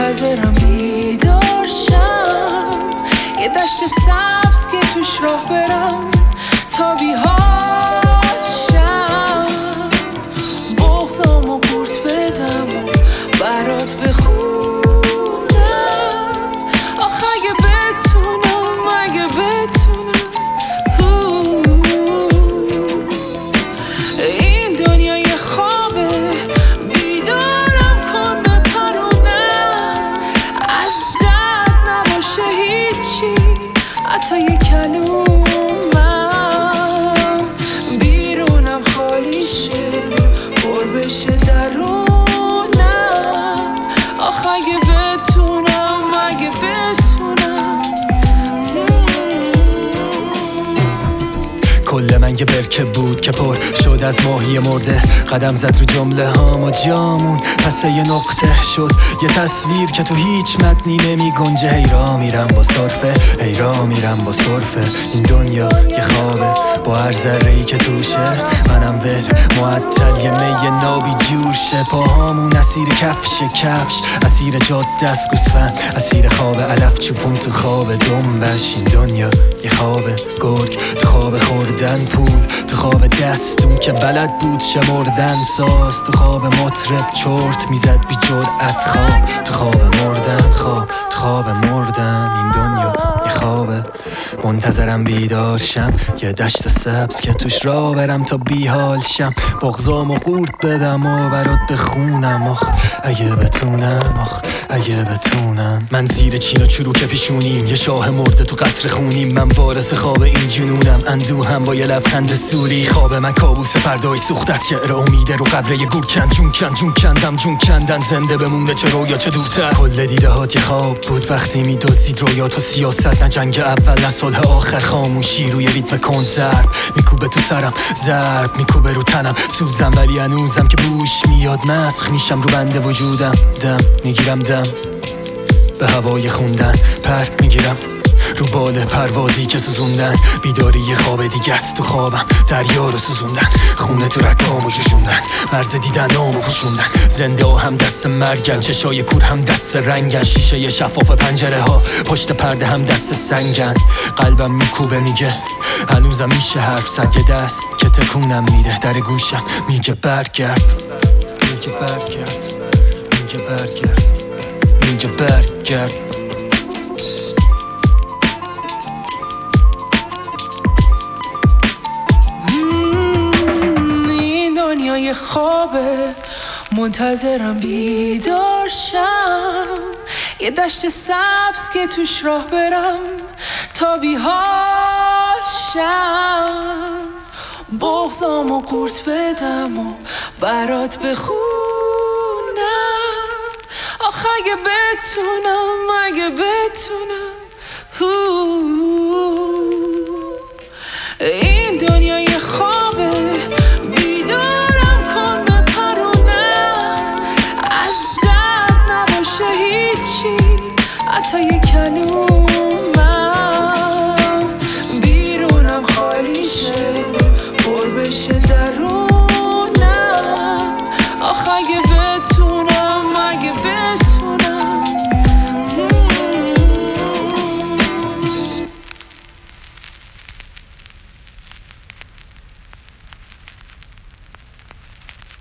منتظرم بیدار شم، یه دشت سبز که توش راه برم تا بی‌حال شم، بغضامو قورت بدم و برات بخونم. آخه اگه بتونم، اگه بتونم این دنیا یه خوابه، بیدارم کن بپرونم. از درد نباشه هیچی، حتی یه کلومم، بیرونم خالی شه پر بشه درونم. آخه اگه بتونم، اگه بتونم کل من یه برکه بود که پر شد از ماهی مرده، قدم زد رو جمله هام و جامون پس یه نقطه شد یه تصویر که تو هیچ متنی نمی گنجه. هی را میرم با صرفه، هی را میرم با صرفه، این دنیا یه خوابه با هر ذره‌ای که توشه. منم ول معطل یه می نابی جور شه، پاهامون اسیر کفش، اسیر جاده است گوسفند، اسیر خواب علف چوبون تو خواب دنبش. این دنیا یه خوابه گرگ تو خواب خوردن پول، تو خواب دستون که بلد بود شمردن ساز، تو خواب مطرب چرت میزد بی جرأت خواب، تو خواب مردن خواب، تو خواب مردن. این دنیا یه خوابه منتظرم بیدار شم، یه دشت سبز که توش راه برم تا بی‌حال شم، بغضامو قورت بدم و برات بخونم. آخ اگه بتونم، آخ اگه بتونم. من زیر چین و چروک پیشونیم، یه شاه مرده تو قصر خونیم، من وارث خواب این جنونم، اندوهم با یه لبخند سوری. خواب من کابوس فردای سوخت از شعر امیده رو قبره یه گور کن، جون کندم جون کندن، زنده بمونه چه رویا چه دورتر. کل دیده هات یه خواب بود وقتی میدزدید رویات و سیاست، نه جنگ اول نه صلح آخر، خاموشی روی ریتم کند ضرب میکوبه تو سرم، ضرب میکوبه رو تنم، سوزم ولی هنوزم که بوش میاد مسخ میشم رو بنده وجودم. دم میگیرم دم به هوای خوندن، پر میگیرم رو بال پروازی که سوزوندن. بیداری یه خواب دیگه است، تو خوابم دریا رو سوزوندن، خونه تو رگامو جوشوندن، مرز دیدنامو پوشوندن. زنده ها هم دست مرگن، چشای کور هم دست رنگن، شیشه ی شفاف پنجره ها پشت پرده هم دست سنگن. قلبم میکوبه میگه هنوزم میشه حرف زد، یه دست که تکونم میده در گوشم میگه برگرد، میگه برگرد، میگه برگرد، میگه برگرد. یه خوابه منتظرم بیدار شم، یه دشت سبز که توش راه برم تا بی‌حال شم، بغضامو قورت بدم و برات بخونم. آخه اگه بتونم، اگه بتونم این دنیا یه خوابه، بیدارم کن بپرونم. از درد نباشه هیچی، حتی یه کلوم